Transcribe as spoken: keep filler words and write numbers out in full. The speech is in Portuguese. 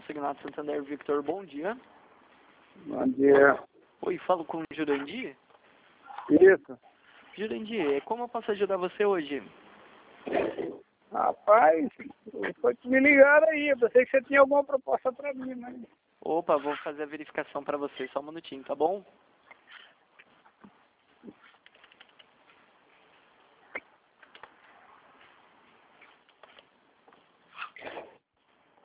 Consignado Santander Victor, bom dia. Bom dia. Oi, falo com o Jurandir. Isso. Jurandir, como eu posso ajudar você hoje? Rapaz, foi que me ligaram aí. Eu pensei que você tinha alguma proposta para mim, mas... Opa, vou fazer a verificação para você, só um minutinho, tá bom?